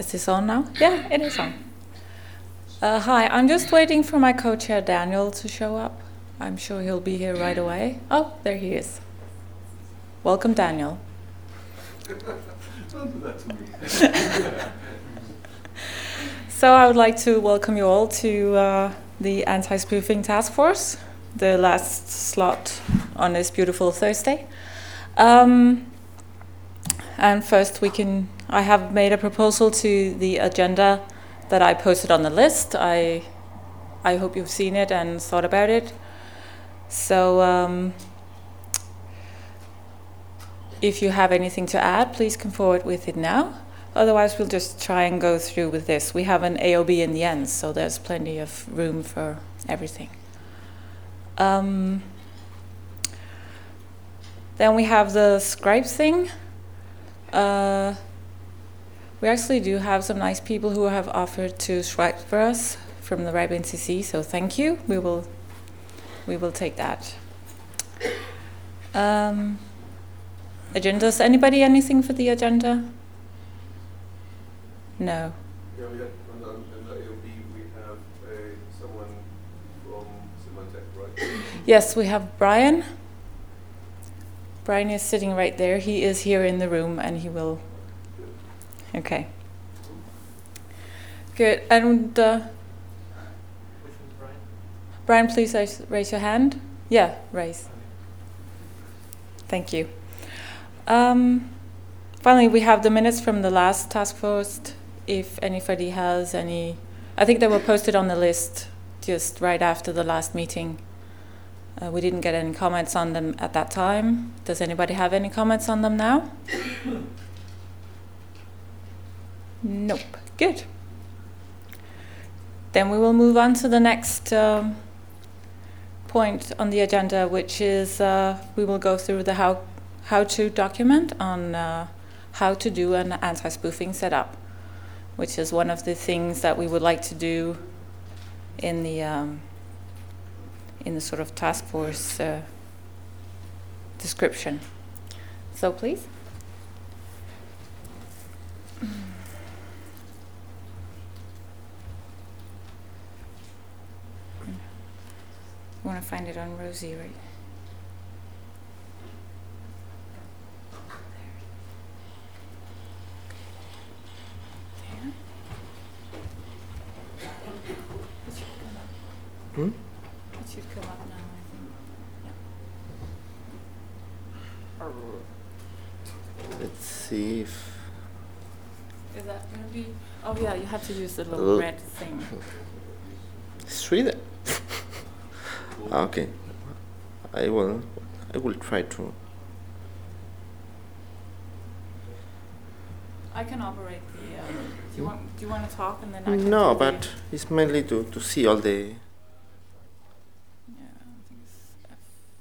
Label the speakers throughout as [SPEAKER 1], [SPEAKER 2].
[SPEAKER 1] Is this on now? Yeah, it is on. Hi, I'm just waiting for my co-chair Daniel to show up. I'm sure he'll be here right away. Oh, there he is. Welcome, Daniel.
[SPEAKER 2] Don't do that to me.
[SPEAKER 1] So I would like to welcome you all to the Anti-Spoofing Task Force, the last slot on this beautiful Thursday. And first I have made a proposal to the agenda that I posted on the list. I hope you've seen it and thought about it. So if you have anything to add, please come forward with it now. Otherwise, we'll just try and go through with this. We have an AOB in the end, so there's plenty of room for everything. Then we have the Scribe thing. We actually do have some nice people who have offered to scribe for us from the RIPE NCC, so thank you. We will take that. Agendas. Anybody anything for the agenda? No.
[SPEAKER 2] Yeah, we had on the AOB, we have someone from Symantec, right?
[SPEAKER 1] Yes, we have Brian. Brian is sitting right there. He is here in the room, and he will. Okay. Good. And
[SPEAKER 3] Which one's Brian?
[SPEAKER 1] Brian, please raise your hand. Yeah, raise. Thank you. Finally, we have the minutes from the last task force. If anybody has any, I think they were posted on the list just right after the last meeting. We didn't get any comments on them at that time. Does anybody have any comments on them now? Nope. Good. Then we will move on to the next point on the agenda, which is we will go through the how-to document on how to do an anti-spoofing setup, which is one of the things that we would like to do in the sort of task force description. So please. You want to find it on Rosie, right?
[SPEAKER 3] Hmm?
[SPEAKER 1] It should come up now, I think.
[SPEAKER 3] Let's see if...
[SPEAKER 1] Is that going to be... Oh yeah, you have to use the little red thing.
[SPEAKER 3] It's really there. Okay. I will try to...
[SPEAKER 1] I can operate the... do you want to talk and then I can
[SPEAKER 3] No,
[SPEAKER 1] do
[SPEAKER 3] but
[SPEAKER 1] the,
[SPEAKER 3] it's mainly to see all the...
[SPEAKER 1] yeah, I think it's F.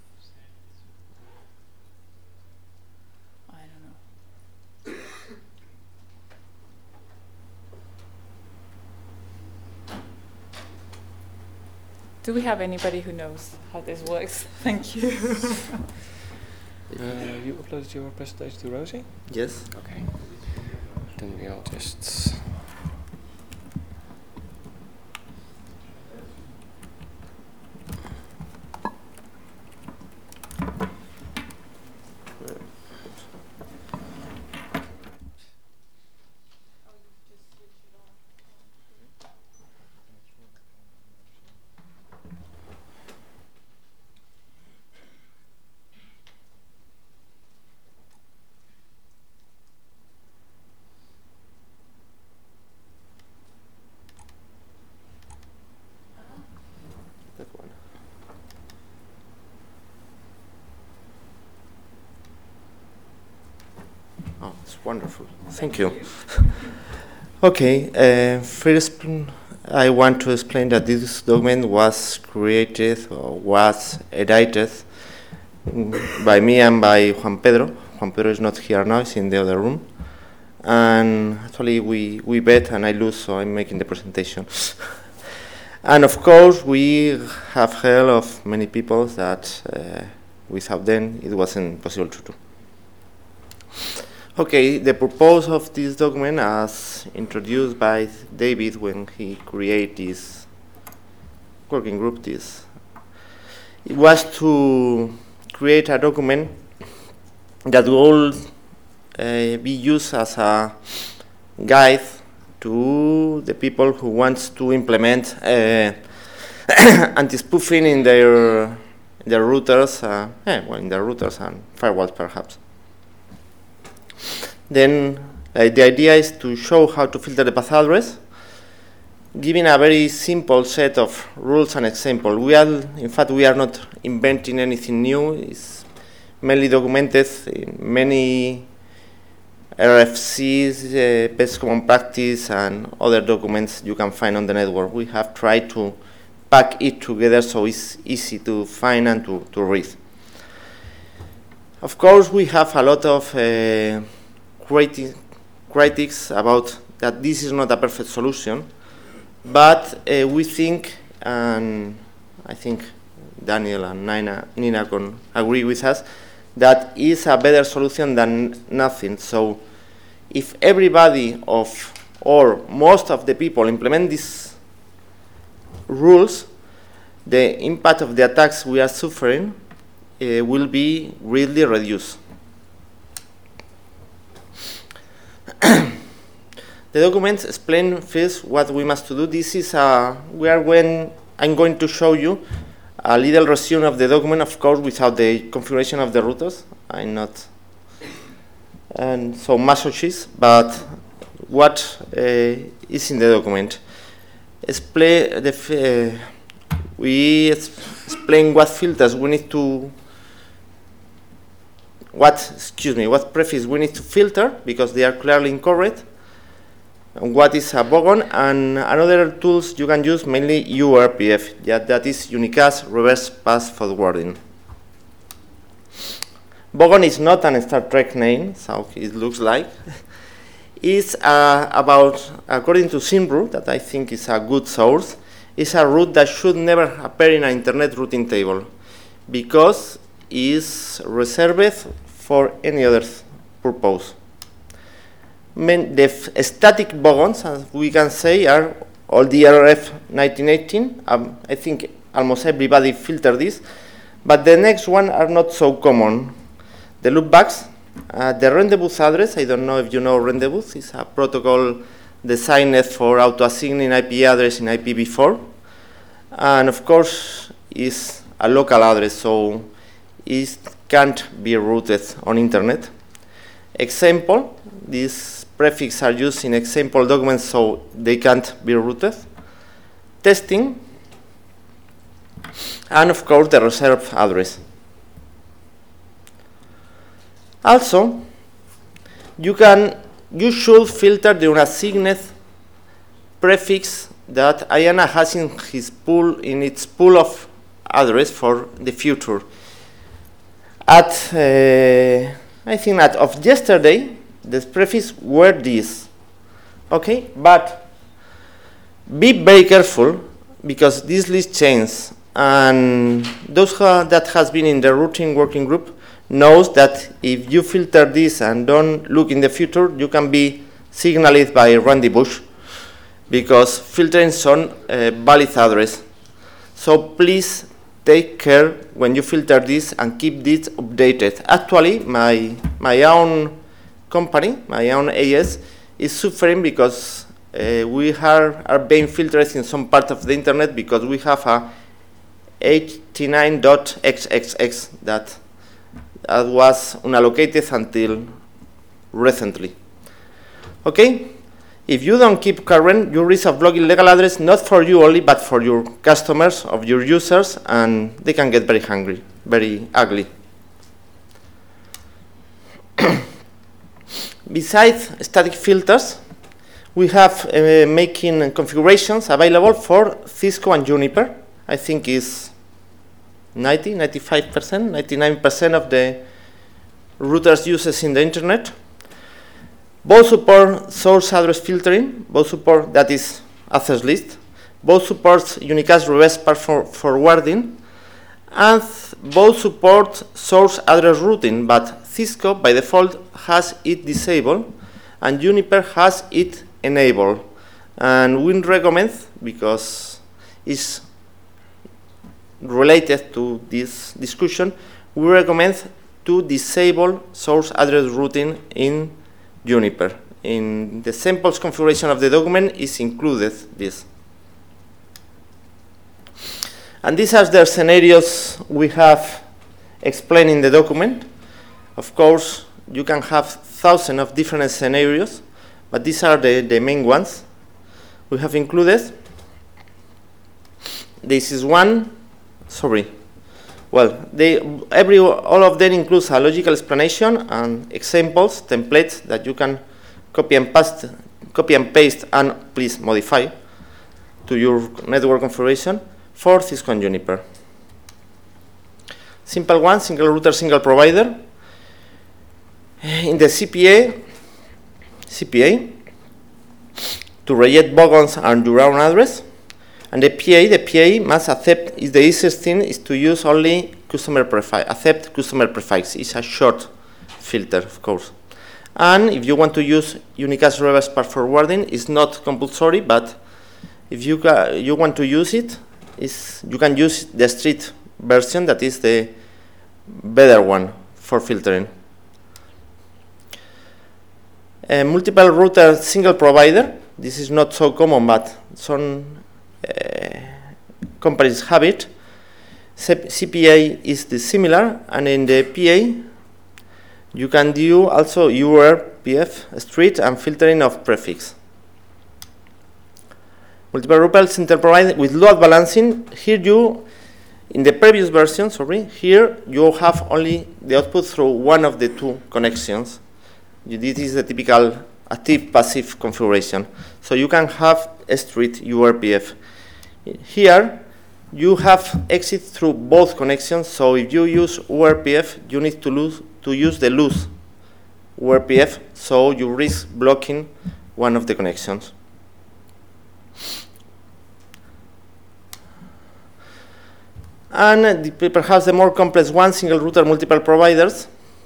[SPEAKER 1] I don't know. Do we have anybody who knows how this works? Thank you.
[SPEAKER 4] You uploaded your presentation to Rosie?
[SPEAKER 3] Yes.
[SPEAKER 4] Okay. Then we'll just...
[SPEAKER 3] That one. Oh, it's wonderful. Thank you. Okay, first I want to explain that this document was created or was edited by me and by Juan Pedro. Juan Pedro is not here now, he's in the other room. And actually we bet and I lose, so I'm making the presentation. And of course, we have heard of many people that without them it wasn't possible to do. Okay, the purpose of this document, as introduced by David when he created this working group, it was to create a document that will be used as a guide to the people who want to implement anti-spoofing in their routers, in their routers and firewalls, perhaps. Then the idea is to show how to filter the path address, giving a very simple set of rules and examples. In fact, we are not inventing anything new. It's mainly documented in many RFCs, best common practice, and other documents you can find on the network. We have tried to pack it together so it's easy to find and to read. Of course, we have a lot of critics about that this is not a perfect solution, but we think, and I think Daniel and Nina can agree with us, that is a better solution than nothing. So if everybody or most of the people implement these rules, the impact of the attacks we are suffering will be greatly reduced. The documents explain first what we must do. This is I'm going to show you a little resume of the document, of course, without the configuration of the routers. I'm not so masochist, but what is in the document? We explain what filters we need to, what prefix we need to filter because they are clearly incorrect, and what is a bogon, and another tools you can use, mainly URPF, that is Unicast Reverse Path Forwarding. Bogon is not a Star Trek name, so it looks like. It's about, according to Symbru, that I think is a good source, it's a route that should never appear in an internet routing table because it's reserved for any other purpose. The static bogons, as we can say, are all the RF 1918. I think almost everybody filtered this, but the next one are not so common. The loopbacks, the rendezvous address, I don't know if you know rendezvous, it's a protocol designed for auto-assigning IP address in IPv4. And of course, it's a local address, so it can't be routed on internet. Example, these prefixes are used in example documents, so they can't be routed. Testing, and of course, the reserved address. Also, you should filter the unassigned prefix that IANA has in its pool of address for the future. I think that of yesterday, the prefix were this. Okay, but be very careful because this list changes, and those that has been in the routing working group knows that if you filter this and don't look in the future, you can be signaled by Randy Bush because filtering some valid address. So please take care when you filter this and keep this updated. Actually, my own company, my own AS, is suffering because we are being filtered in some part of the internet because we have a 89.xxx that was unallocated until recently. Okay? If you don't keep current, you risk of blocking legal address not for you only, but for your customers, of your users, and they can get very hungry, very ugly. Besides static filters, we have making configurations available for Cisco and Juniper. I think is 95%, 99% of the routers uses in the internet. Both support source address filtering, both support, that is access list, both supports unicast reverse path forwarding, and both support source address routing, but Cisco by default has it disabled, and Juniper has it enabled. And we recommend, because it's related to this discussion, we recommend to disable source address routing in Juniper. In the samples configuration of the document is included this. And these are the scenarios we have explained in the document. Of course, you can have thousands of different scenarios, but these are the main ones we have included. This is one, well, all of them includes a logical explanation and examples, templates that you can copy and paste and please modify to your network configuration for Cisco and Juniper. Simple one, single router, single provider. In the CPA, to reject bogons and your own address. And the PA must accept, is the easiest thing is to use only customer prefix, accept customer prefix. It's a short filter, of course. And if you want to use unicast reverse path forwarding, it's not compulsory, but if you want to use it, you can use the street version, that is the better one for filtering. Multiple router, single provider. This is not so common, but some companies have it. CPA is similar, and in the PA, you can do also URPF, street, and filtering of prefix. Multiple router, single provider with load balancing. Here in the previous version, here you have only the output through one of the two connections. This is the typical active-passive configuration. So you can have a street URPF. Here, you have exit through both connections. So if you use URPF, you need to use the loose URPF, so you risk blocking one of the connections. And perhaps the more complex one, single router, multiple providers.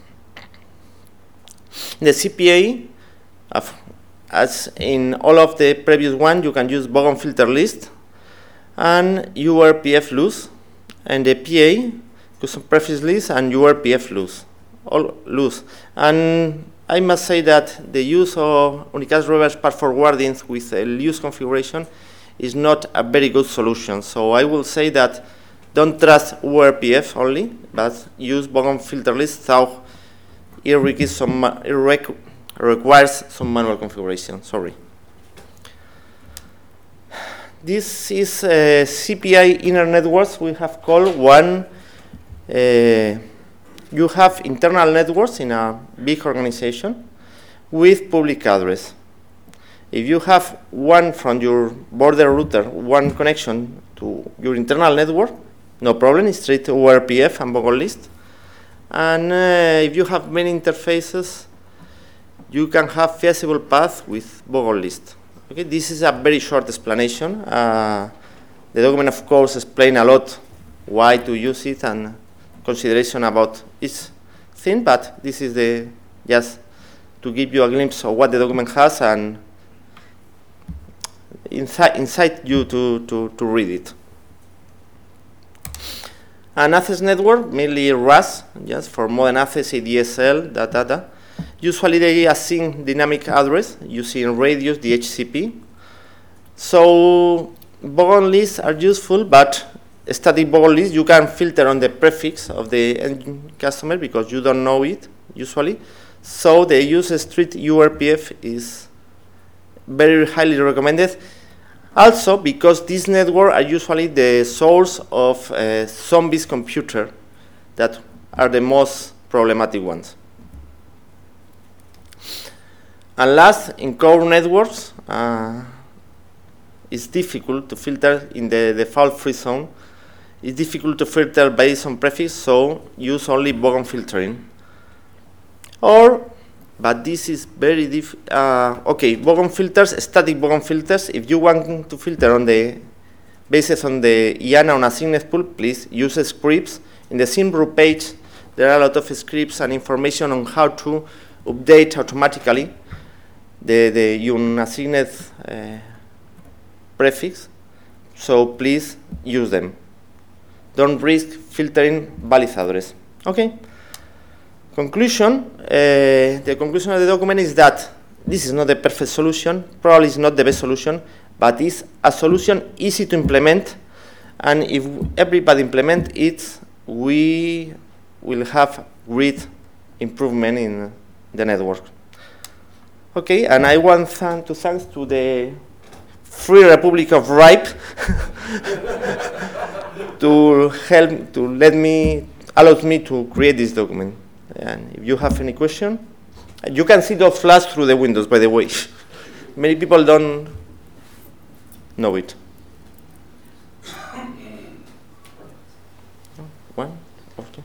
[SPEAKER 3] In the CPA, as in all of the previous one, you can use bogon filter list and URPF loose, and the PA, custom prefix list and URPF loose, all loose. And I must say that the use of unicast reverse path forwarding with a loose configuration is not a very good solution. So I will say that don't trust URPF only, but use bogon filter list, so it requires some manual configuration. This is CPI inner networks. We have called one. You have internal networks in a big organization with public address. If you have one from your border router, one connection to your internal network, no problem, it's straight to URPF and bogon list. And if you have many interfaces, you can have feasible path with bogon list. Okay, this is a very short explanation. The document, of course, explains a lot why to use it and consideration about each thing, but this is just to give you a glimpse of what the document has and incite you to read it. An access network, mainly RAS, just for modern access, ADSL, data. Usually they assign dynamic address using radius, DHCP. So bogon lists are useful, but static bogon lists you can filter on the prefix of the end customer because you don't know it usually. So the use street URPF is very highly recommended. Also, because these networks are usually the source of zombies computer that are the most problematic ones. And last, in core networks, it's difficult to filter in the default free zone. It's difficult to filter based on prefix, so use only bogon filtering. But this is very bogon filters, static bogon filters. If you want to filter based on the IANA on a signet pool, please use scripts. In the Symbru page, there are a lot of scripts and information on how to update automatically the unassigned prefix. So please use them. Don't risk filtering valid address. Okay. Conclusion. The conclusion of the document is that this is not the perfect solution. Probably it's not the best solution, but it's a solution easy to implement. And if everybody implement it, we will have great improvement in the network. Okay, and I want to thank to the Free Republic of RIPE to help, to allow me to create this document. And if you have any question, you can see the flash through the windows, by the way. Many people don't know it. One or two.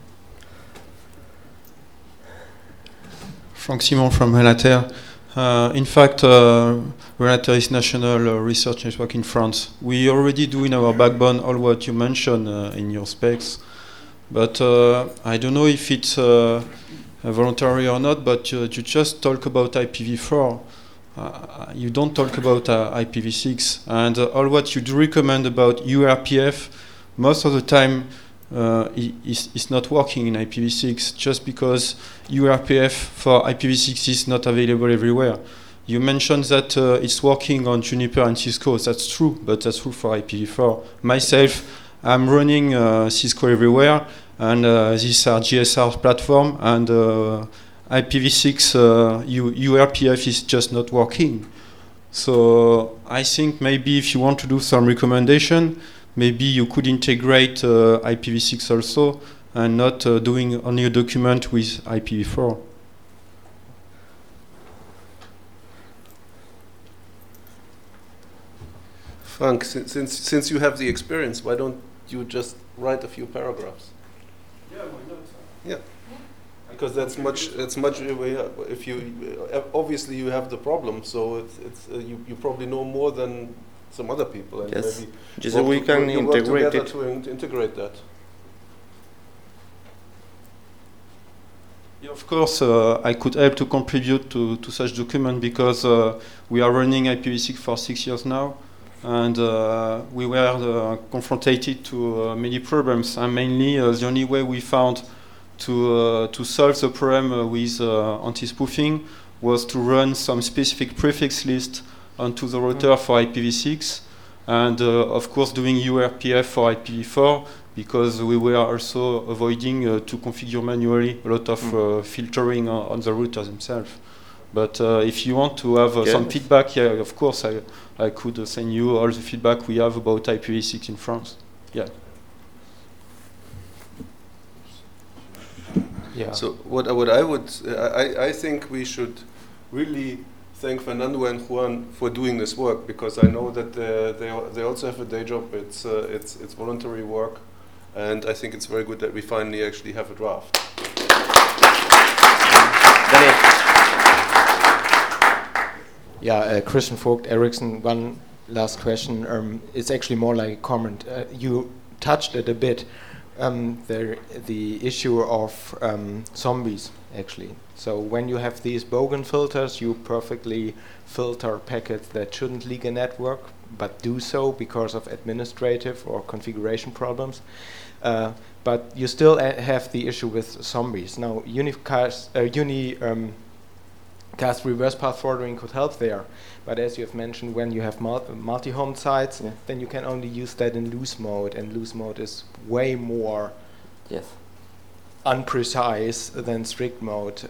[SPEAKER 5] Franck Simon from Relater. In fact, Relater is national research network in France. We already do in our backbone all what you mentioned in your specs, but I don't know if it's voluntary or not, but you just talk about IPv4. You don't talk about IPv6, and all what you do recommend about URPF, most of the time is not working in IPv6, just because URPF for IPv6 is not available everywhere. You mentioned that it's working on Juniper and Cisco. That's true, but that's true for IPv4. Myself, I'm running Cisco everywhere, and these are GSR platform, and IPv6 URPF is just not working. So I think maybe if you want to do some recommendation, maybe you could integrate IPv6 also, and not doing only a document with IPv4.
[SPEAKER 2] Frank, since you have the experience, why don't you just write a few paragraphs?
[SPEAKER 5] Yeah, why not?
[SPEAKER 2] Yeah, because that's much. If you obviously you have the problem, so you probably know more than some other people, and
[SPEAKER 3] yes.
[SPEAKER 2] maybe
[SPEAKER 3] just so we can integrate it.
[SPEAKER 2] To integrate that.
[SPEAKER 5] Yeah, of course, I could help to contribute to such document, because we are running IPv6 for 6 years now, and we were confronted to many problems, and mainly the only way we found to solve the problem with anti-spoofing was to run some specific prefix list onto the router for IPv6, and of course doing URPF for IPv4, because we were also avoiding to configure manually a lot of filtering on the routers themselves. But if you want to have some feedback, yeah, of course, I could send you all the feedback we have about IPv6 in France. Yeah.
[SPEAKER 4] Yeah.
[SPEAKER 2] So what I would, I think we should really thank Fernando and Juan for doing this work, because I know that they also have a day job. It's voluntary work, and I think it's very good that we finally actually have a draft.
[SPEAKER 4] Yeah, Christian Vogt, Ericsson. One last question. It's actually more like a comment. You touched it a bit. The issue of zombies, actually. So when you have these bogan filters, you perfectly filter packets that shouldn't leak a network, but do so because of administrative or configuration problems. But you still have the issue with zombies. Now, unicast reverse path forwarding could help there, but as you have mentioned, when you have multi-home sites, then you can only use that in loose mode, and loose mode is way more unprecise than strict mode.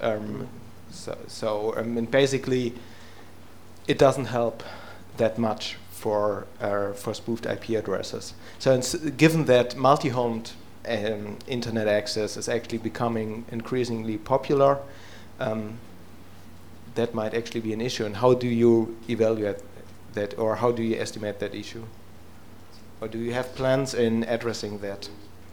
[SPEAKER 4] And basically, it doesn't help that much for spoofed IP addresses. So given that multi-homed internet access is actually becoming increasingly popular, that might actually be an issue. And how do you evaluate that, or how do you estimate that issue? Or do you have plans in addressing that?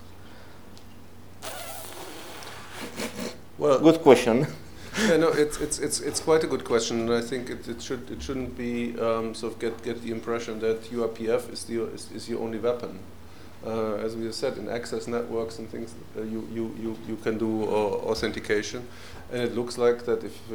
[SPEAKER 2] Well,
[SPEAKER 3] good question.
[SPEAKER 2] Yeah, no, it's quite a good question, and I think it shouldn't be sort of get the impression that URPF is your only weapon. as we have said, in access networks and things, you can do authentication, and it looks like that if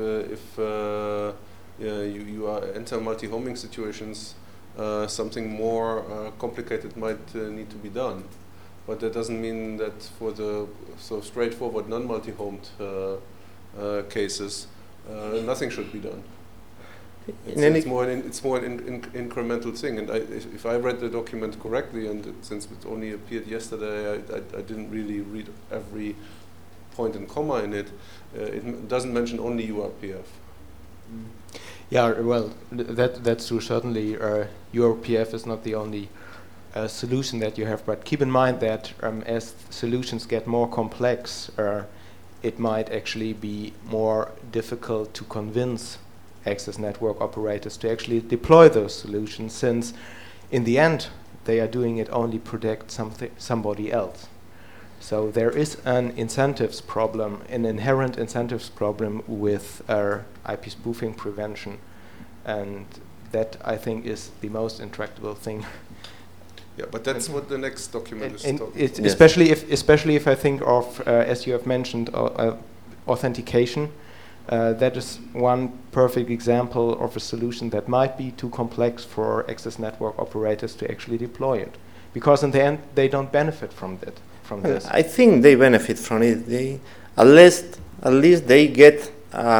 [SPEAKER 2] you enter multi-homing situations, something more complicated might need to be done. But that doesn't mean that for the straightforward non-multi-homed cases, nothing should be done. It's more an incremental thing. And if I read the document correctly, and since it only appeared yesterday, I didn't really read every point and comma in it. It doesn't mention only URPF.
[SPEAKER 4] Yeah, well, that's true. Certainly, URPF is not the only solution that you have. But keep in mind that as solutions get more complex, it might actually be more difficult to convince access network operators to actually deploy those solutions, since in the end they are doing it only to protect somebody else. So there is an incentives problem, an inherent incentives problem with IP spoofing prevention, and that I think is the most intractable thing.
[SPEAKER 2] Yeah, but that's what the next document is talking about.
[SPEAKER 4] Yes. Especially if I think of, as you have mentioned, authentication. That is one perfect example of a solution that might be too complex for access network operators to actually deploy it, because in the end they don't benefit from that. This.
[SPEAKER 3] I think they benefit from it. They at least they get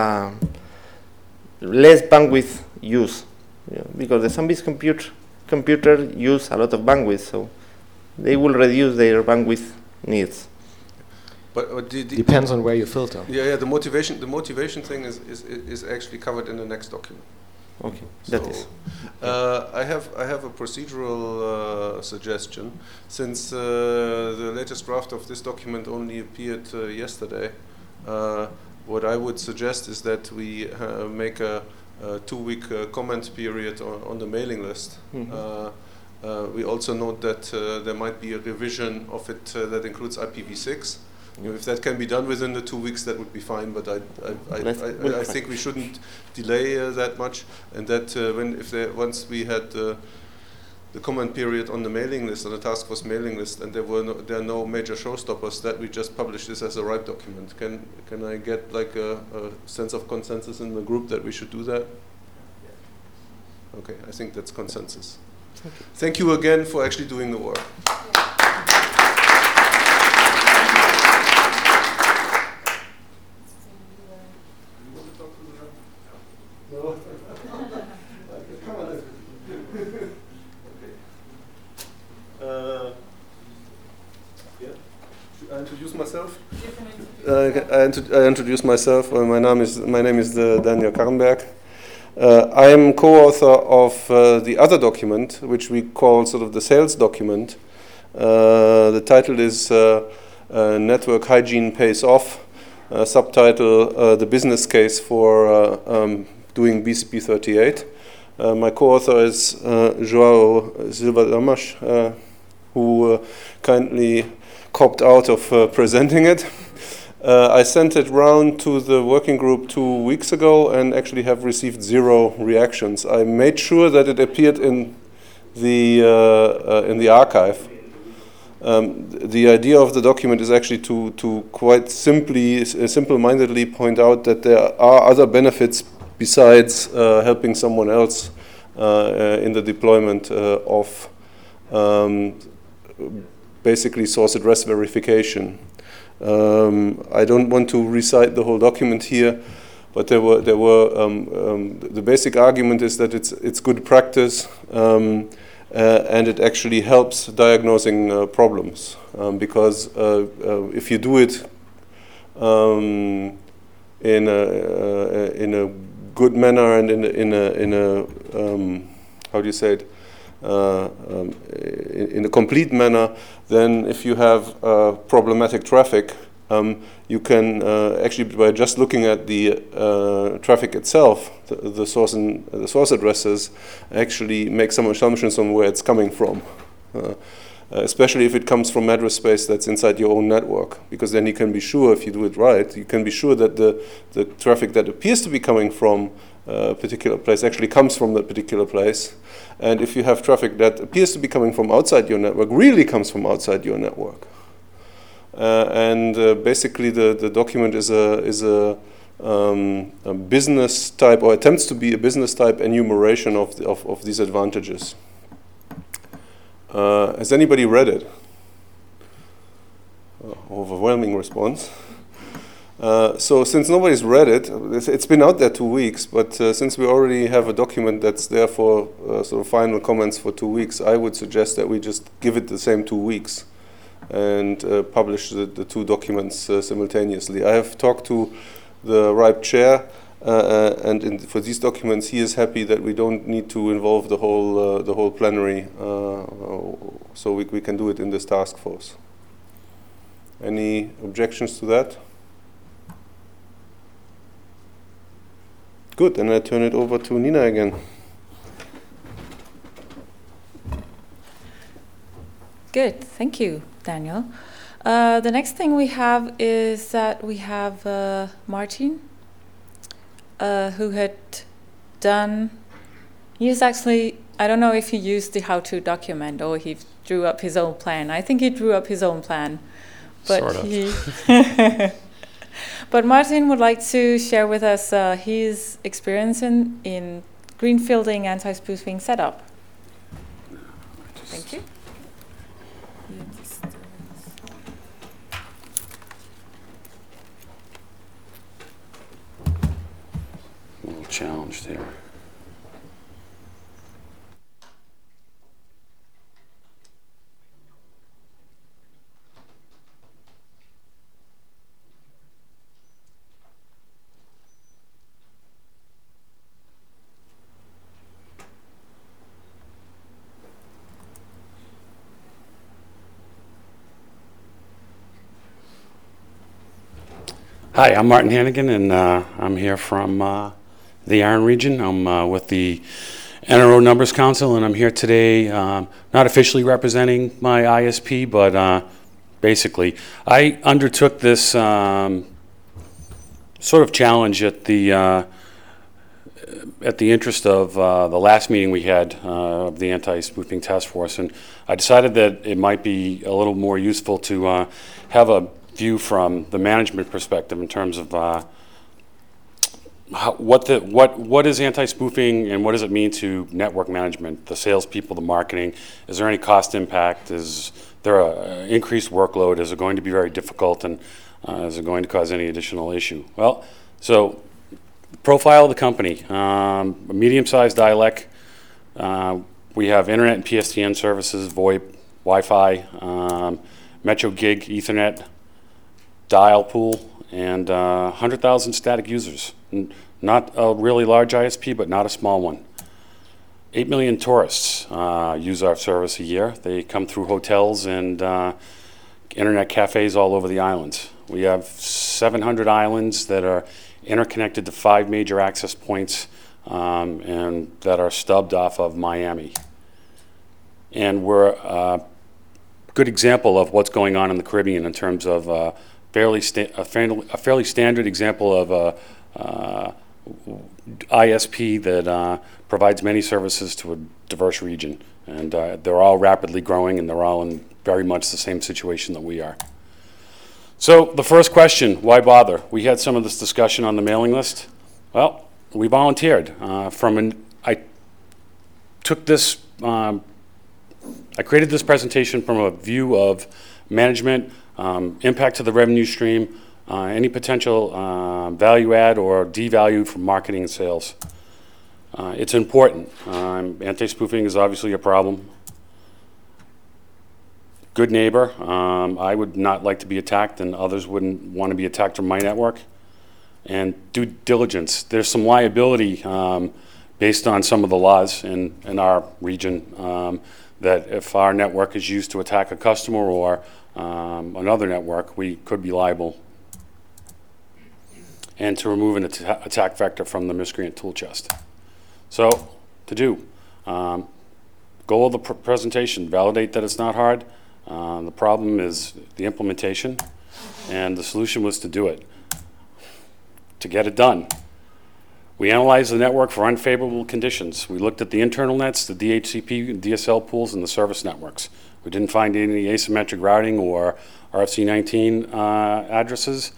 [SPEAKER 3] less bandwidth use, because the zombies computer use a lot of bandwidth, so they will reduce their bandwidth needs.
[SPEAKER 2] But
[SPEAKER 4] depends on where you filter.
[SPEAKER 2] Yeah. The motivation thing is actually covered in the next document.
[SPEAKER 3] Okay,
[SPEAKER 2] so
[SPEAKER 3] that is.
[SPEAKER 2] I have a procedural suggestion. Since the latest draft of this document only appeared yesterday, what I would suggest is that we make a 2-week comment period on the mailing list. Mm-hmm. We also note that there might be a revision of it that includes IPv6. If that can be done within the 2 weeks, that would be fine. But I think we shouldn't delay that much. And that once we had the comment period on the mailing list, on the task force mailing list, and there are no major showstoppers, that we just publish this as a RIPE document. Can I get like a sense of consensus in the group that we should do that? Okay, I think that's consensus. Okay. Thank you again for actually doing the work. I introduce myself. I introduce myself. My name is Daniel Karrenberg. I am co-author of the other document, which we call sort of the sales document. The title is Network Hygiene Pays Off. Subtitle: The Business Case for Doing BCP38. My co-author is João Silva Lamas, who kindly copped out of presenting it. I sent it round to the working group 2 weeks ago and actually have received 0 reactions. I made sure that it appeared in the archive. The idea of the document is actually to quite simple-mindedly point out that there are other benefits besides helping someone else in the deployment of basically source address verification. I don't want to recite the whole document here, but there were the basic argument is that it's good practice, and it actually helps diagnosing problems, because if you do it in a good manner and in a how do you say it, in a complete manner, then if you have problematic traffic, you can actually, by just looking at the traffic itself, the source addresses, actually make some assumptions on where it's coming from. especially if it comes from address space that's inside your own network, because then you can be sure, if you do it right, you can be sure that the traffic that appears to be coming from a particular place actually comes from that particular place. And if you have traffic that appears to be coming from outside your network, really comes from outside your network. Basically the document is a business type, or attempts to be a business type enumeration of these advantages. Has anybody read it? Overwhelming response. So since nobody's read it, it's been out there 2 weeks, but since we already have a document that's there for sort of final comments for 2 weeks, I would suggest that we just give it the same 2 weeks and publish the two documents simultaneously. I have talked to the RIPE chair, and for these documents, he is happy that we don't need to involve the whole plenary, so we can do it in this task force. Any objections to that? Good, and I turn it over to Nina again.
[SPEAKER 1] Good, thank you, Daniel. The next thing we have is that we have Martin, who had done, he's actually, I don't know if he used the how-to document or he drew up his own plan. I think he drew up his own plan. But
[SPEAKER 6] sort of.
[SPEAKER 1] But Martin would like to share with us his experience in greenfielding anti-spoofing setup. Thank you.
[SPEAKER 6] A little challenged here. Hi, I'm Martin Hannigan, and I'm here from the Aran region. I'm with the NRO Numbers Council, and I'm here today not officially representing my ISP, but basically I undertook this sort of challenge at the interest of the last meeting we had of the Anti-Spoofing Task Force, and I decided that it might be a little more useful to have a view from the management perspective in terms of what is anti-spoofing and what does it mean to network management, the salespeople, the marketing. Is there any cost impact? Is there an increased workload? Is it going to be very difficult, and is it going to cause any additional issue? Well, so profile of the company, a medium-sized dialect. We have internet and PSTN services, VoIP, Wi-Fi, Metro Gig, Ethernet, dial pool, and 100,000 static users. Not a really large ISP, but not a small one. 8 million tourists use our service a year. They come through hotels and internet cafes all over the islands. We have 700 islands that are interconnected to 5 major access points and that are stubbed off of Miami. And we're a good example of what's going on in the Caribbean in terms of a fairly standard example of a ISP that provides many services to a diverse region. And they're all rapidly growing, and they're all in very much the same situation that we are. So the first question, why bother? We had some of this discussion on the mailing list. Well, we volunteered. I took this, I created this presentation from a view of management, impact to the revenue stream, any potential value add or devalue from marketing and sales. It's important. Anti-spoofing is obviously a problem. Good neighbor. I would not like to be attacked, and others wouldn't want to be attacked from my network. And due diligence. There's some liability based on some of the laws in our region that if our network is used to attack a customer or another network, we could be liable. And to remove an attack vector from the miscreant tool chest. So, to do. Goal of the presentation, validate that it's not hard, The problem is the implementation, and the solution was to do it, to get it done. We analyzed the network for unfavorable conditions. We looked at the internal nets, the DHCP and DSL pools, and the service networks. We didn't find any asymmetric routing or RFC19 addresses.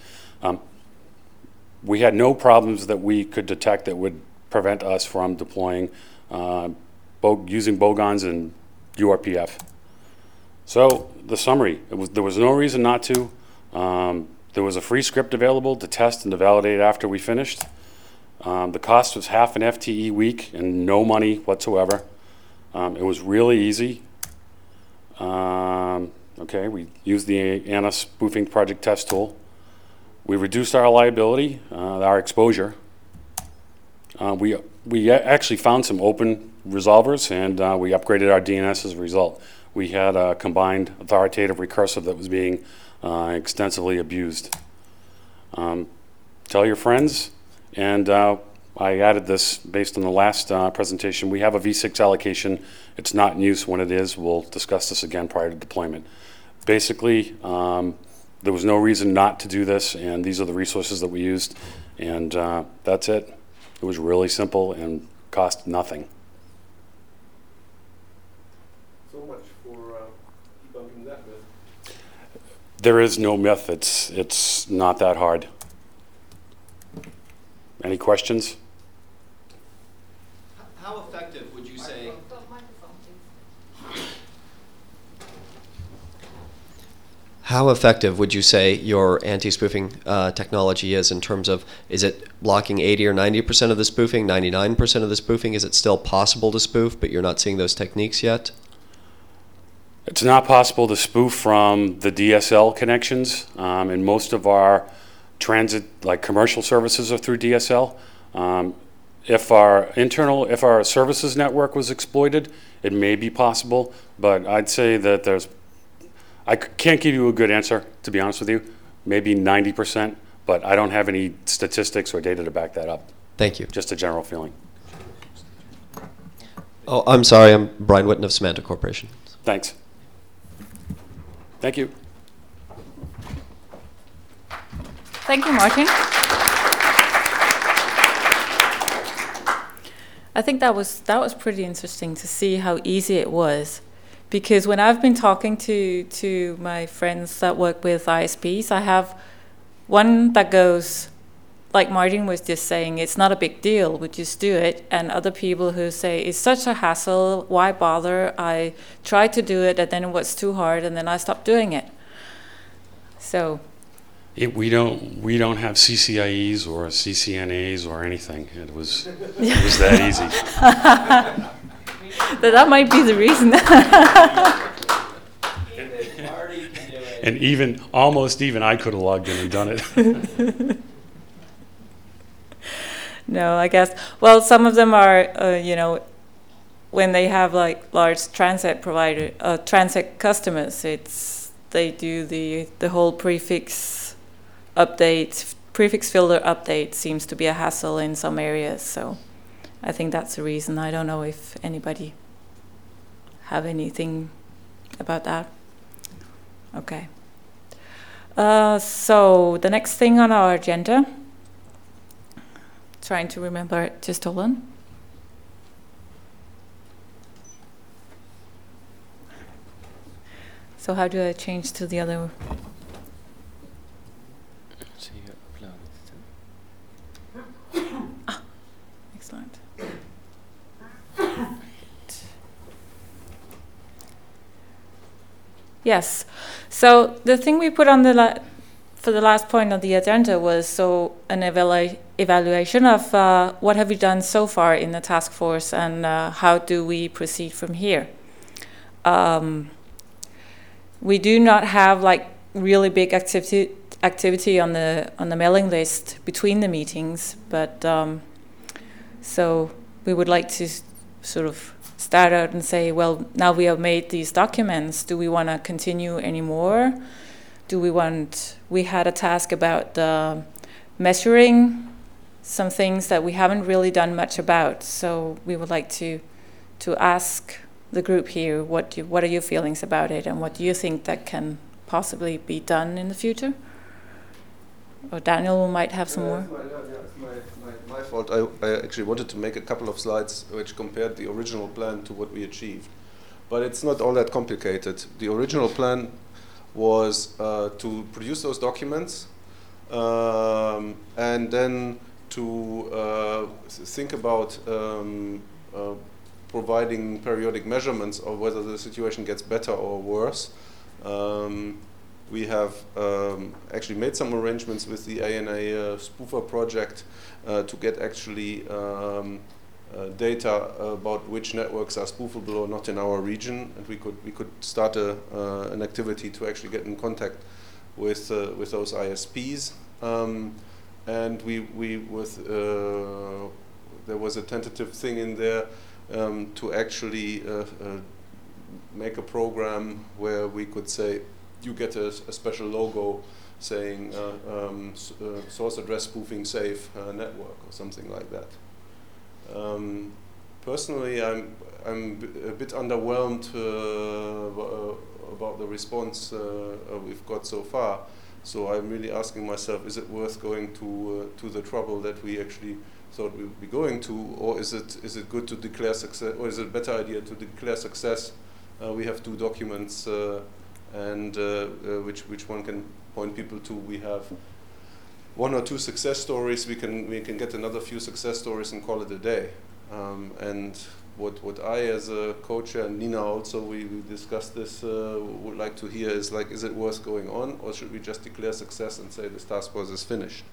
[SPEAKER 6] We had no problems that we could detect that would prevent us from deploying using Bogons and URPF. So the summary, there was no reason not to. There was a free script available to test and to validate after we finished. The cost was half an FTE week and no money whatsoever. It was really easy. Okay, we used the ANA spoofing project test tool. We reduced our liability, our exposure. We actually found some open resolvers, and we upgraded our DNS as a result. We had a combined authoritative recursive that was being extensively abused. Tell your friends, and I added this based on the last presentation. We have a V6 allocation. It's not in use. When it is, we'll discuss this again prior to deployment. Basically, there was no reason not to do this, and these are the resources that we used, and that's it. It was really simple and cost nothing.
[SPEAKER 2] So much for debunking that myth.
[SPEAKER 6] There is no myth. It's not that hard. Any questions?
[SPEAKER 7] How effective would you say? How effective would you say your anti-spoofing technology is in terms of, is it blocking 80 or 90% of the spoofing, 99% of the spoofing? Is it still possible to spoof, but you're not seeing those techniques yet?
[SPEAKER 6] It's not possible to spoof from the DSL connections, and most of our transit, like commercial services, are through DSL. If our services network was exploited, it may be possible, but I'd say that I can't give you a good answer, to be honest with you. Maybe 90%, but I don't have any statistics or data to back that up.
[SPEAKER 7] Thank you.
[SPEAKER 6] Just a general feeling.
[SPEAKER 7] Oh, I'm sorry. I'm Brian Witten of Symantec Corporation.
[SPEAKER 6] Thanks. Thank you.
[SPEAKER 1] Thank you, Martin. I think that was pretty interesting to see how easy it was. Because when I've been talking to my friends that work with ISPs, I have one that goes, like Martin was just saying, it's not a big deal, we just do it. And other people who say, it's such a hassle, why bother? I tried to do it, and then it was too hard, and then I stopped doing it. So.
[SPEAKER 6] We don't have CCIEs or CCNAs or anything. It was that easy.
[SPEAKER 1] That might be the reason.
[SPEAKER 6] And almost even I could have logged in and done it.
[SPEAKER 1] No, I guess. Well, some of them are, when they have like large transit customers, they do the whole prefix update, prefix filter update seems to be a hassle in some areas. So I think that's the reason. I don't know if anybody have anything about that. Okay. So the next thing on our agenda, trying to remember, just hold on. So how do I change to the other? Excellent. Yes. So the thing we put on for the last point of the agenda was an evaluation of what have we done so far in the task force, and how do we proceed from here. We do not have like really big activity on the mailing list between the meetings, but so we would like to sort of start out and say, well, now we have made these documents, do we want to continue anymore? We had a task about measuring some things that we haven't really done much about, so we would like to ask the group here, what are your feelings about it, and what do you think that can possibly be done in the future? Or Daniel might have some more.
[SPEAKER 2] It's my fault. I actually wanted to make a couple of slides which compared the original plan to what we achieved. But it's not all that complicated. The original plan was to produce those documents and then to think about providing periodic measurements of whether the situation gets better or worse. We have actually made some arrangements with the ANA Spoofer project to get actually data about which networks are spoofable or not in our region, and we could start an activity to actually get in contact with those ISPs. And there was a tentative thing in there to actually make a program where we could say you get a special logo saying source address spoofing safe network or something like that. Personally, I'm a bit underwhelmed about the response we've got so far. So I'm really asking myself: is it worth going to the trouble that we actually thought we would be going to, or is it good to declare success, or is it a better idea to declare success? We have 2 documents, and which one can point people to. We have 1 or 2 success stories. We can get another few success stories and call it a day. And what I, as a co-chair, and Nina also, we discussed this, would like to hear is like, is it worth going on, or should we just declare success and say this task force is finished?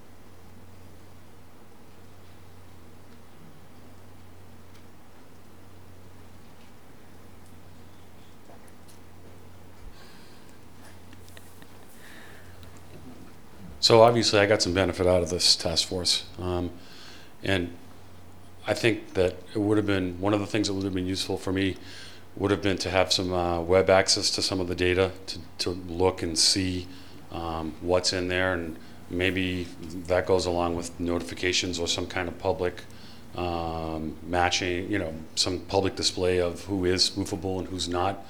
[SPEAKER 6] So obviously I got some benefit out of this task force. And I think that it would have been, one of the things that would have been useful for me would have been to have some web access to some of the data to look and see what's in there, and maybe that goes along with notifications or some kind of public matching, some public display of who is spoofable and who's not.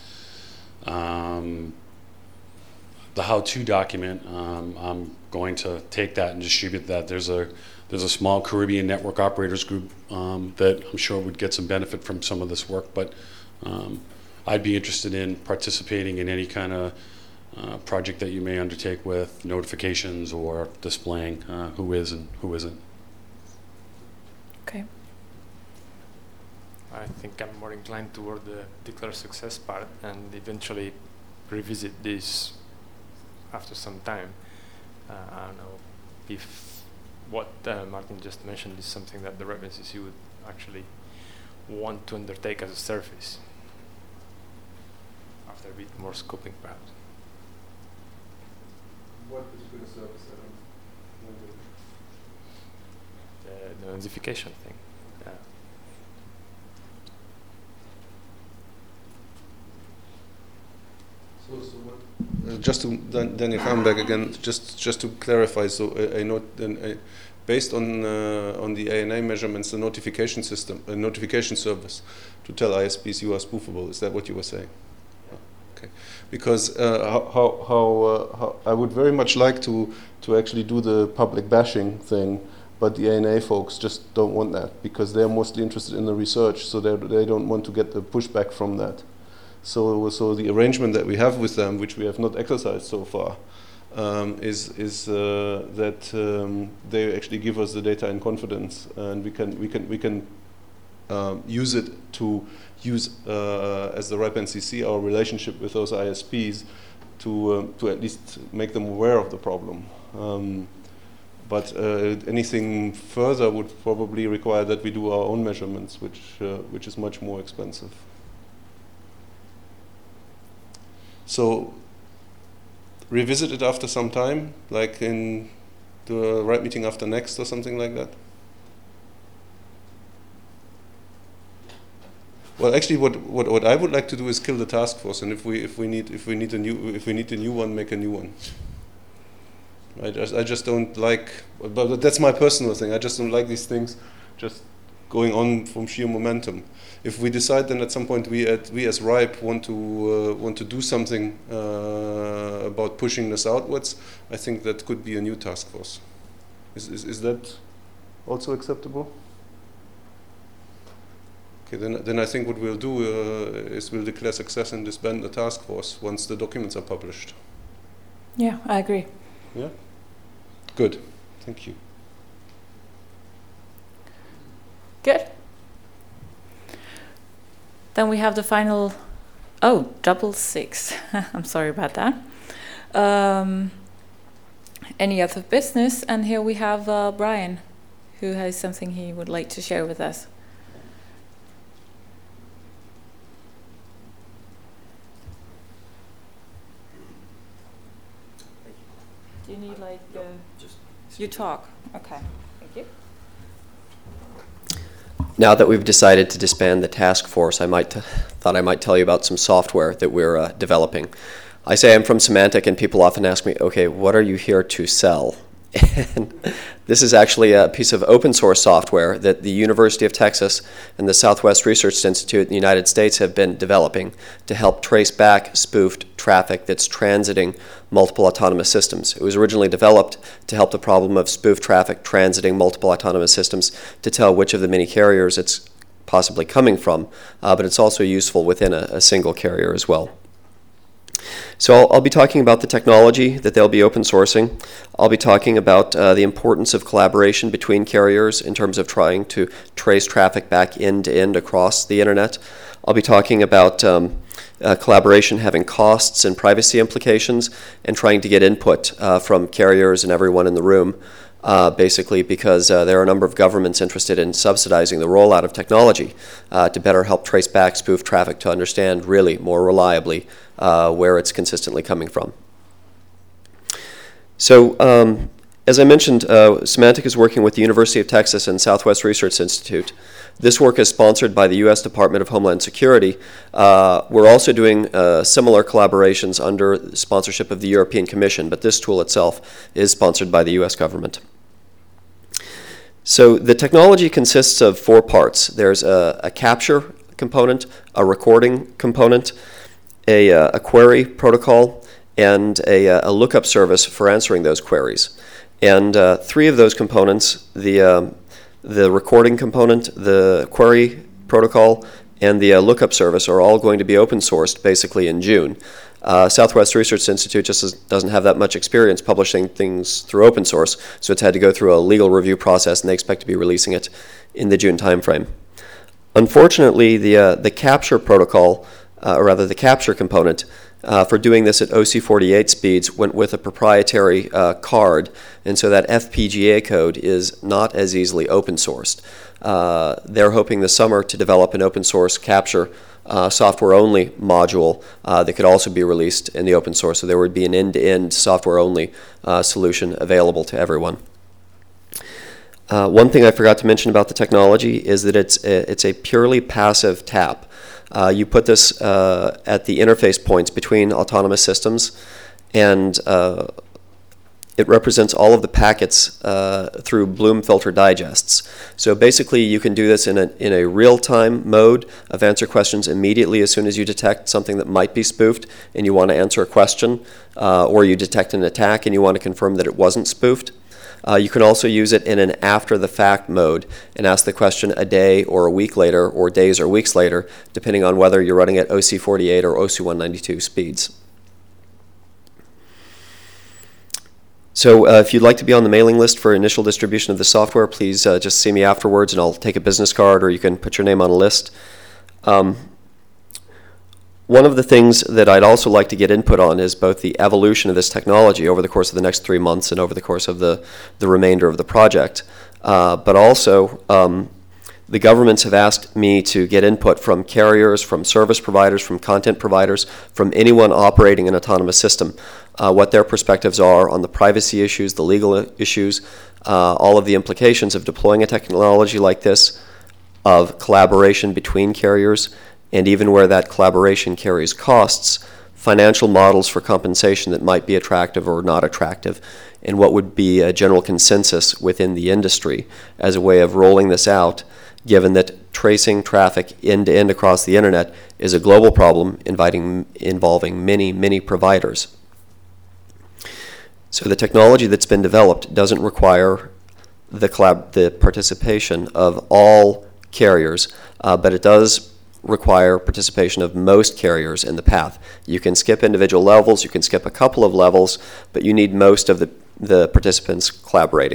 [SPEAKER 6] The how-to document, I'm going to take that and distribute that. There's a small Caribbean network operators group that I'm sure would get some benefit from some of this work, but I'd be interested in participating in any kind of project that you may undertake with notifications or displaying who is and who isn't.
[SPEAKER 1] Okay.
[SPEAKER 8] I think I'm more inclined toward the declare success part and eventually revisit this after some time. I don't know if what Martin just mentioned is something that the RepNCC would actually want to undertake as a service after a bit more scoping, perhaps.
[SPEAKER 2] What particular service?
[SPEAKER 8] The notification thing. Yeah.
[SPEAKER 2] So what? Just to Daniel Hamberg again, just to clarify. So I note based on the ANA measurements, the notification system, a notification service, to tell ISPs you are spoofable. Is that what you were saying? Yeah. Okay. Because how I would very much like to actually do the public bashing thing, but the ANA folks just don't want that because they're mostly interested in the research, so they don't want to get the pushback from that. So the arrangement that we have with them, which we have not exercised so far, is that they actually give us the data in confidence, and we can use it to use as the RepNCC our relationship with those ISPs to at least make them aware of the problem. But anything further would probably require that we do our own measurements, which is much more expensive. So revisit it after some time, like in the right meeting after next or something like that. Well, actually, what I would like to do is kill the task force, and if we need a new one, make a new one. I just don't like, but that's my personal thing. I just don't like these things just going on from sheer momentum. If we decide then at some point we as RIPE want to do something about pushing this outwards, I think that could be a new task force. Is that also acceptable? Okay, then I think what we'll do is we'll declare success and disband the task force once the documents are published.
[SPEAKER 1] Yeah, I agree.
[SPEAKER 2] Yeah? Good. Thank you.
[SPEAKER 1] Good. Then we have the final, double 6. I'm sorry about that. Any other business? And here we have Brian, who has something he would like to share with us. Do you need you talk? Okay, thank you.
[SPEAKER 7] Now that we've decided to disband the task force, I thought I might tell you about some software that we're developing. I say I'm from Symantec, and people often ask me, okay, what are you here to sell? And this is actually a piece of open source software that the University of Texas and the Southwest Research Institute in the United States have been developing to help trace back spoofed traffic that's transiting multiple autonomous systems. It was originally developed to help the problem of spoofed traffic transiting multiple autonomous systems to tell which of the many carriers it's possibly coming from, but it's also useful within a single carrier as well. So I'll be talking about the technology that they'll be open sourcing. I'll be talking about the importance of collaboration between carriers in terms of trying to trace traffic back end to end across the internet. I'll be talking about collaboration having costs and privacy implications, and trying to get input from carriers and everyone in the room, basically because there are a number of governments interested in subsidizing the rollout of technology to better help trace back spoofed traffic to understand really more reliably where it's consistently coming from. So, as I mentioned, Symantec is working with the University of Texas and Southwest Research Institute. This work is sponsored by the U.S. Department of Homeland Security. We're also doing similar collaborations under the sponsorship of the European Commission, but this tool itself is sponsored by the U.S. government. So the technology consists of 4 parts. There's a capture component, a recording component, a query protocol, and a lookup service for answering those queries. And 3 of those components, the recording component, the query protocol, and the lookup service are all going to be open sourced basically in June. Southwest Research Institute just doesn't have that much experience publishing things through open source, so it's had to go through a legal review process, and they expect to be releasing it in the June timeframe. Unfortunately, the capture protocol, or rather the capture component, for doing this at OC48 speeds went with a proprietary card, and so that FPGA code is not as easily open sourced. They're hoping this summer to develop an open source capture software-only module that could also be released in the open source, so there would be an end-to-end software-only solution available to everyone. One thing I forgot to mention about the technology is that it's a purely passive tap. You put this at the interface points between autonomous systems, and it represents all of the packets through Bloom filter digests. So basically you can do this in a real-time mode of answer questions immediately as soon as you detect something that might be spoofed and you want to answer a question, or you detect an attack and you want to confirm that it wasn't spoofed. You can also use it in an after-the-fact mode and ask the question a day or a week later, or days or weeks later, depending on whether you're running at OC48 or OC192 speeds. So if you'd like to be on the mailing list for initial distribution of the software, please just see me afterwards and I'll take a business card, or you can put your name on a list. One of the things that I'd also like to get input on is both the evolution of this technology over the course of the next 3 months and over the course of the remainder of the project. But also, the governments have asked me to get input from carriers, from service providers, from content providers, from anyone operating an autonomous system, what their perspectives are on the privacy issues, the legal issues, all of the implications of deploying a technology like this, of collaboration between carriers, and even where that collaboration carries costs, financial models for compensation that might be attractive or not attractive, and what would be a general consensus within the industry as a way of rolling this out given that tracing traffic end-to-end across the internet is a global problem involving many, many providers. So the technology that's been developed doesn't require the participation of all carriers, but it does require participation of most carriers in the path. You can skip individual levels, you can skip a couple of levels, but you need most of the participants collaborating.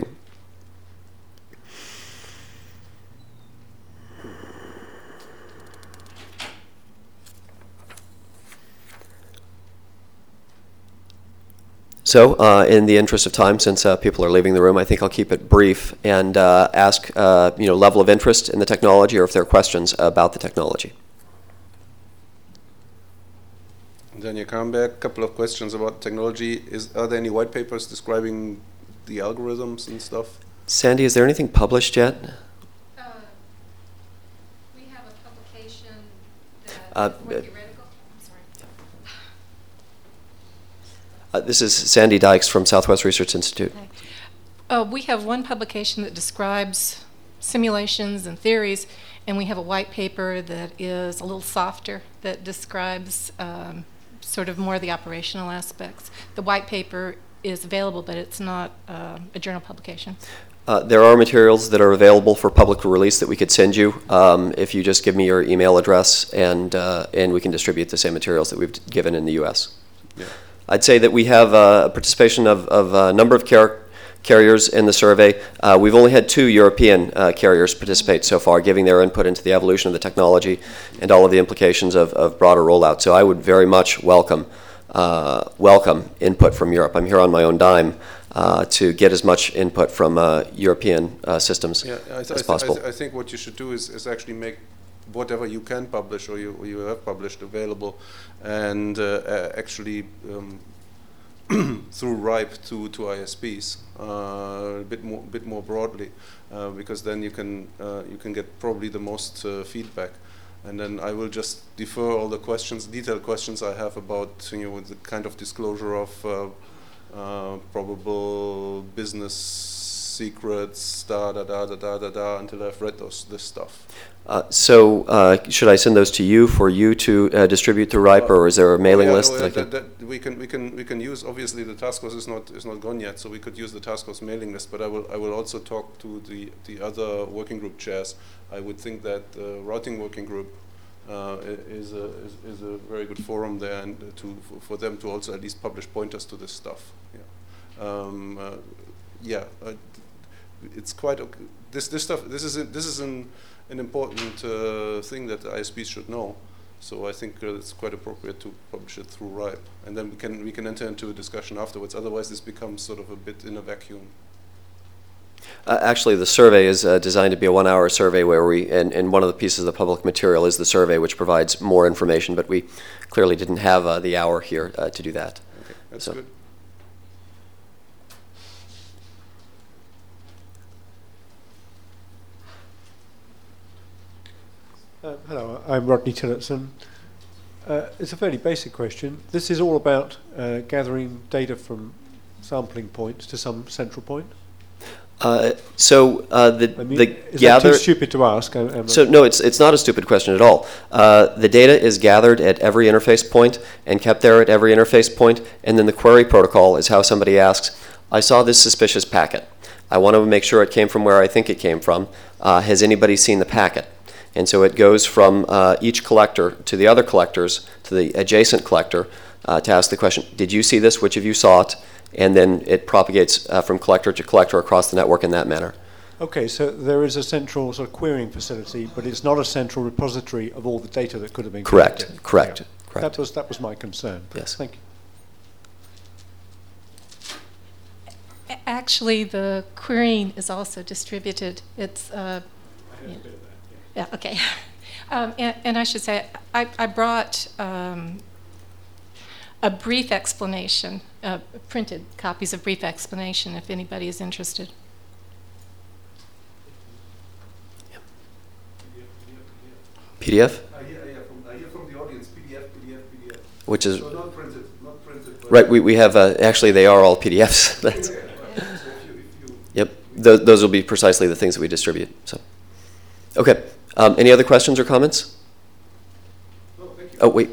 [SPEAKER 7] So, in the interest of time, since people are leaving the room, I think I'll keep it brief and ask, level of interest in the technology, or if there are questions about the technology.
[SPEAKER 2] Daniel Karnberg, a couple of questions about technology. Are there any white papers describing the algorithms and stuff?
[SPEAKER 7] Sandy, is there anything published yet?
[SPEAKER 9] We have a publication that theoretical.
[SPEAKER 7] This is Sandy Dykes from Southwest Research Institute.
[SPEAKER 9] We have one publication that describes simulations and theories, and we have a white paper that is a little softer that describes sort of more of the operational aspects. The white paper is available, but it's not a journal publication.
[SPEAKER 7] There are materials that are available for public release that we could send you if you just give me your email address, and we can distribute the same materials that we've given in the U.S.
[SPEAKER 2] Yeah.
[SPEAKER 7] I'd say that we have participation of a number of carriers in the survey. We've only had 2 European carriers participate so far, giving their input into the evolution of the technology and all of the implications of broader rollout. So I would very much welcome input from Europe. I'm here on my own dime to get as much input from European systems as possible.
[SPEAKER 2] I think what you should do is actually make whatever you can publish or you have published available, and actually through RIPE to ISPs a bit more broadly, because then you can get probably the most feedback, and then I will just defer all the detailed questions I have about the kind of disclosure of probable business secrets, until I've read this stuff.
[SPEAKER 7] So should I send those to you for you to distribute to RIPE, or is there a mailing list?
[SPEAKER 2] We can use. Obviously, the task force is not gone yet, so we could use the task force mailing list. But I will also talk to the other working group chairs. I would think that the routing working group is a very good forum there, and for them to also at least publish pointers to this stuff. It's quite okay. This stuff. This is an important thing that the ISPs should know. So I think it's quite appropriate to publish it through RIPE, and then we can enter into a discussion afterwards. Otherwise, this becomes sort of a bit in a vacuum.
[SPEAKER 7] Actually, the survey is designed to be a 1-hour survey where and one of the pieces of the public material is the survey, which provides more information, but we clearly didn't have the hour here to do that.
[SPEAKER 2] Okay, that's good.
[SPEAKER 10] Hello, I'm Rodney Tillotson. It's a fairly basic question. This is all about gathering data from sampling points to some central point?
[SPEAKER 7] Is that
[SPEAKER 10] too stupid to ask?
[SPEAKER 7] No, it's not a stupid question at all. The data is gathered at every interface point and kept there at every interface point, and then the query protocol is how somebody asks, I saw this suspicious packet. I want to make sure it came from where I think it came from. Has anybody seen the packet? And so it goes from each collector to the other collectors, to the adjacent collector, to ask the question, did you see this? Which of you saw it? And then it propagates from collector to collector across the network in that manner.
[SPEAKER 10] Okay, so there is a central sort of querying facility, but it's not a central repository of all the data that could have been collected.
[SPEAKER 7] Correct.
[SPEAKER 10] That was my concern.
[SPEAKER 7] Yes.
[SPEAKER 10] Thank you.
[SPEAKER 9] Actually, the querying is also distributed. It's okay. And I should say, I brought a brief explanation, printed copies of brief explanation, if anybody is interested.
[SPEAKER 7] PDF?
[SPEAKER 2] I hear from the audience, PDF.
[SPEAKER 7] Which is...
[SPEAKER 2] So not printed.
[SPEAKER 7] Right, we have, actually they are all PDFs. Yep, those will be precisely the things that we distribute. So, Okay. Any other questions or comments?
[SPEAKER 2] No, thank you.
[SPEAKER 7] Oh, wait.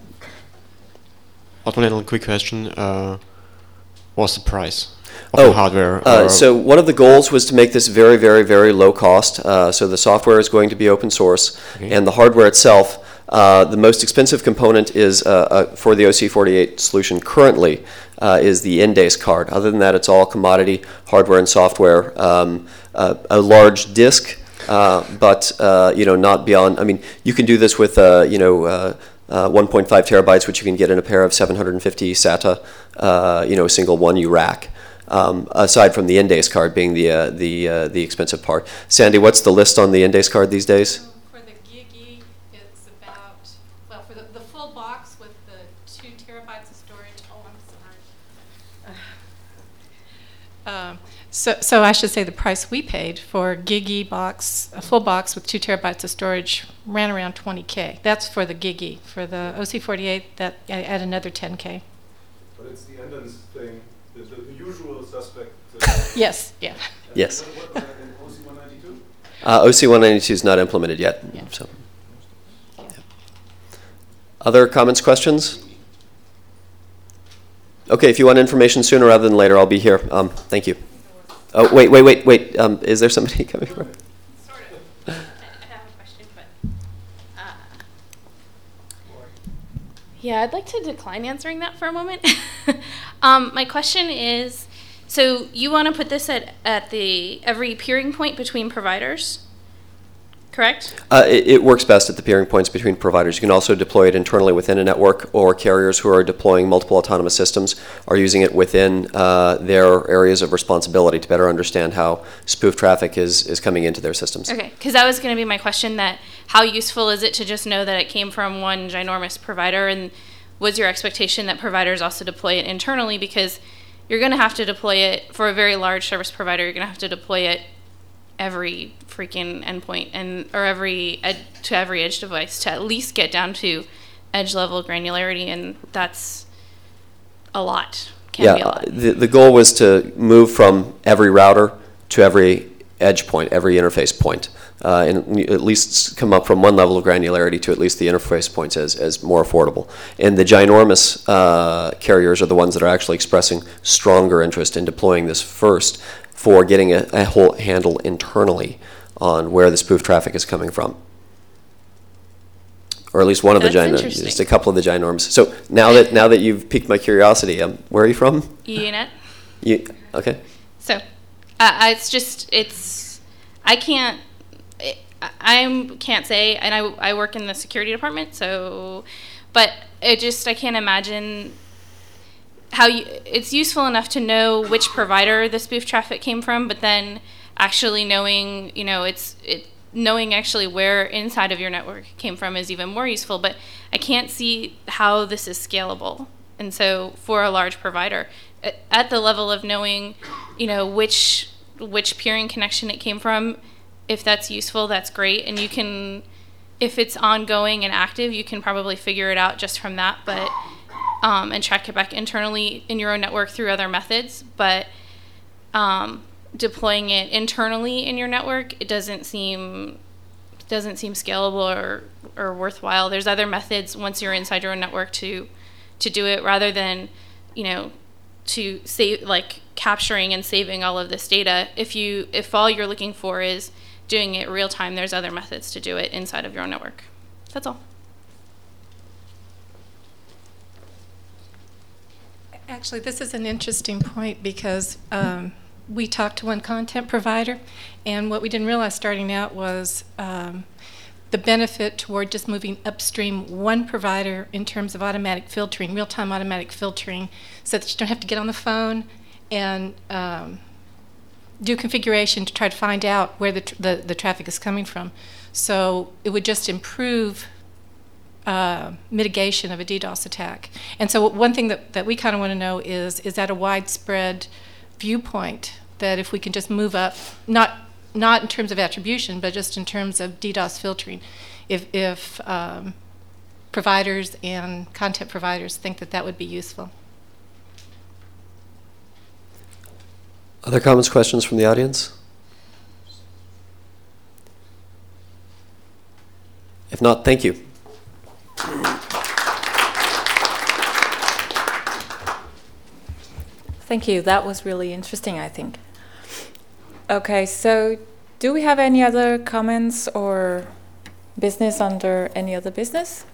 [SPEAKER 11] One little quick question. What's the price of the hardware?
[SPEAKER 7] So one of the goals was to make this very, very, very low cost. So the software is going to be open source, and the hardware itself, the most expensive component is for the OC48 solution currently is the Endace card. Other than that, it's all commodity hardware and software. A large disk, but not beyond. I mean, you can do this with 1.5 terabytes, which you can get in a pair of 750 SATA, a single 1U rack. Aside from the Endace card being the expensive part. Sandy, what's the list on the Endace card these days?
[SPEAKER 9] So for the Gigi, it's about, well, for the full box with the 2 terabytes of storage. Oh, I'm sorry. So I should say the price we paid for Gigi box, a full box with 2 terabytes of storage, ran around $20K. That's for the Gigi. For the OC48, that I add another $10K.
[SPEAKER 2] But it's the Endance thing, the usual suspect.
[SPEAKER 9] Yes, yeah.
[SPEAKER 7] Yes.
[SPEAKER 2] What, OC192?
[SPEAKER 7] OC192 is not implemented yet.
[SPEAKER 9] Yeah.
[SPEAKER 7] So. Yeah. Other comments, questions? Okay, if you want information sooner rather than later, I'll be here. Thank you. Oh, wait. Is there somebody coming from?
[SPEAKER 12] Sort of. I have a question, but yeah, I'd like to decline answering that for a moment. My question is, so you want to put this at the every peering point between providers, correct?
[SPEAKER 7] It works best at the peering points between providers. You can also deploy it internally within a network, or carriers who are deploying multiple autonomous systems are using it within their areas of responsibility to better understand how spoof traffic is coming into their systems.
[SPEAKER 12] Okay, because that was going to be my question, that how useful is it to just know that it came from one ginormous provider, and was your expectation that providers also deploy it internally? Because you're going to have to deploy it for a very large service provider. You're going to have to deploy it every freaking endpoint or every edge device to at least get down to edge level granularity, and that's a lot. Can be a lot.
[SPEAKER 7] The goal was to move from every router to every edge point, every interface point, and at least come up from one level of granularity to at least the interface points as more affordable. And the ginormous carriers are the ones that are actually expressing stronger interest in deploying this first for getting a whole handle internally on where the spoof traffic is coming from. Or at least one of the ginormous, just a couple of the ginormous. So now that you've piqued my curiosity, where are you from?
[SPEAKER 12] EUNet.
[SPEAKER 7] Okay.
[SPEAKER 12] So, I can't say, and I work in the security department, so, but I can't imagine how it's useful enough to know which provider the spoof traffic came from, but then actually knowing, knowing actually where inside of your network it came from is even more useful. But I can't see how this is scalable. And so for a large provider, at the level of knowing, which peering connection it came from, if that's useful, that's great. And you can, if it's ongoing and active, you can probably figure it out just from that, but and track it back internally in your own network through other methods. But deploying it internally in your network, it doesn't seem scalable or worthwhile. There's other methods once you're inside your own network to do it, rather than to save, like capturing and saving all of this data. If all you're looking for is doing it real time, there's other methods to do it inside of your own network. That's all.
[SPEAKER 9] Actually, this is an interesting point because we talked to one content provider, and what we didn't realize starting out was the benefit toward just moving upstream one provider in terms of automatic filtering, real-time automatic filtering, so that you don't have to get on the phone and do configuration to try to find out where the traffic is coming from. So it would just improve mitigation of a DDoS attack. And so one thing that we kind of want to know is that a widespread viewpoint, that if we can just move up, not in terms of attribution, but just in terms of DDoS filtering, if providers and content providers think that would be useful.
[SPEAKER 7] Other comments, questions from the audience? If not, thank you.
[SPEAKER 1] Thank you. That was really interesting, I think. Okay, so do we have any other comments or business under any other business?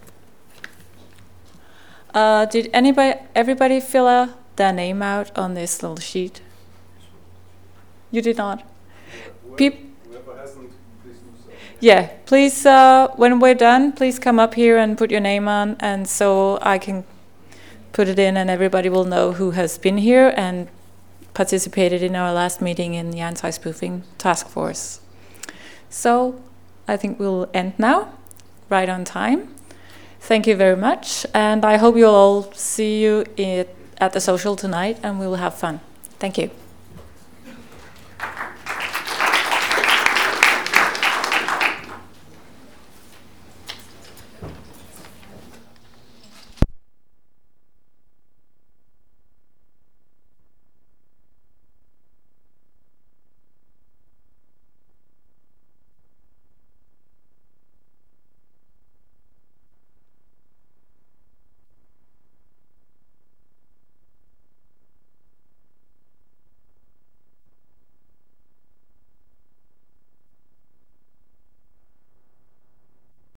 [SPEAKER 1] Did everybody fill their name out on this little sheet? You did not?
[SPEAKER 2] Whoever hasn't, please do so.
[SPEAKER 1] Yeah, please, when we're done, please come up here and put your name on, and so I can put it in and everybody will know who has been here and participated in our last meeting in the Anti-Spoofing Task Force. So I think we'll end now, right on time. Thank you very much, and I hope you'll all see you at the social tonight, and we will have fun. Thank you.